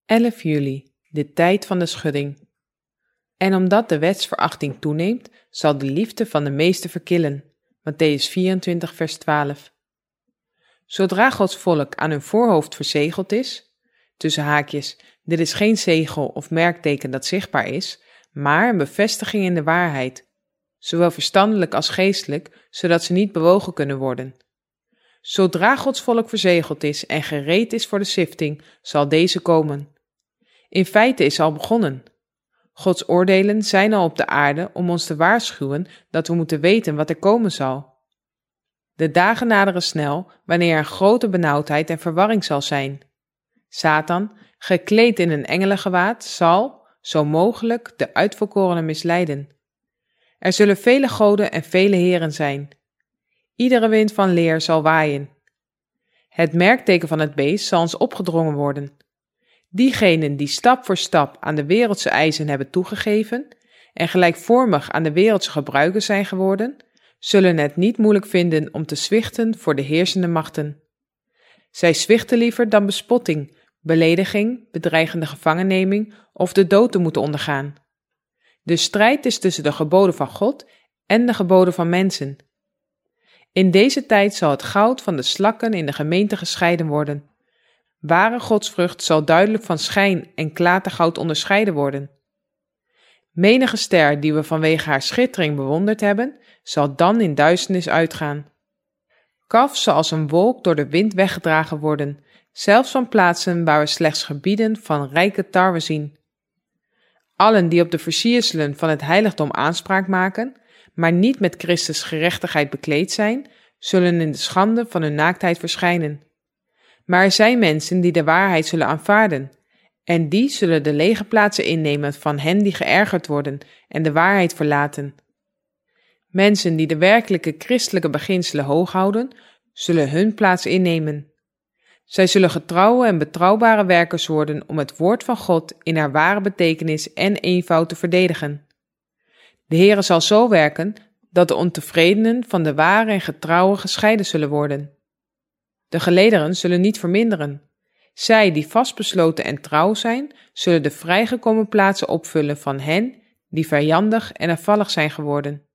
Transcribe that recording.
11 juli, de tijd van de schudding. En omdat de wetsverachting toeneemt, zal de liefde van de meesten verkillen. Mattheüs 24, vers 12. Zodra Gods volk aan hun voorhoofd verzegeld is, tussen haakjes, dit is geen zegel of merkteken dat zichtbaar is, maar een bevestiging in de waarheid, zowel verstandelijk als geestelijk, zodat ze niet bewogen kunnen worden. Zodra Gods volk verzegeld is en gereed is voor de zifting, zal deze komen. In feite is al begonnen. Gods oordelen zijn al op de aarde om ons te waarschuwen dat we moeten weten wat er komen zal. De dagen naderen snel, wanneer er grote benauwdheid en verwarring zal zijn. Satan, gekleed in een engelengewaad, zal, zo mogelijk, de uitverkorenen misleiden. Er zullen vele goden en vele heren zijn. Iedere wind van leer zal waaien. Het merkteken van het beest zal ons opgedrongen worden. Diegenen die stap voor stap aan de wereldse eisen hebben toegegeven en gelijkvormig aan de wereldse gebruiken zijn geworden, zullen het niet moeilijk vinden om te zwichten voor de heersende machten. Zij zwichten liever dan bespotting, belediging, bedreigende gevangenneming of de dood te moeten ondergaan. De strijd is tussen de geboden van God en de geboden van mensen. In deze tijd zal het goud van de slakken in de gemeente gescheiden worden. Ware godsvrucht zal duidelijk van schijn en klatergoud onderscheiden worden. Menige ster die we vanwege haar schittering bewonderd hebben, zal dan in duisternis uitgaan. Kaf zal als een wolk door de wind weggedragen worden, zelfs van plaatsen waar we slechts gebieden van rijke tarwe zien. Allen die op de versierselen van het heiligdom aanspraak maken, maar niet met Christus gerechtigheid bekleed zijn, zullen in de schande van hun naaktheid verschijnen. Maar er zijn mensen die de waarheid zullen aanvaarden, en die zullen de lege plaatsen innemen van hen die geërgerd worden en de waarheid verlaten. Mensen die de werkelijke christelijke beginselen hoog houden, zullen hun plaats innemen. Zij zullen getrouwe en betrouwbare werkers worden om het woord van God in haar ware betekenis en eenvoud te verdedigen. De Heere zal zo werken dat de ontevredenen van de ware en getrouwe gescheiden zullen worden. De gelederen zullen niet verminderen. Zij die vastbesloten en trouw zijn, zullen de vrijgekomen plaatsen opvullen van hen die vijandig en afvallig zijn geworden.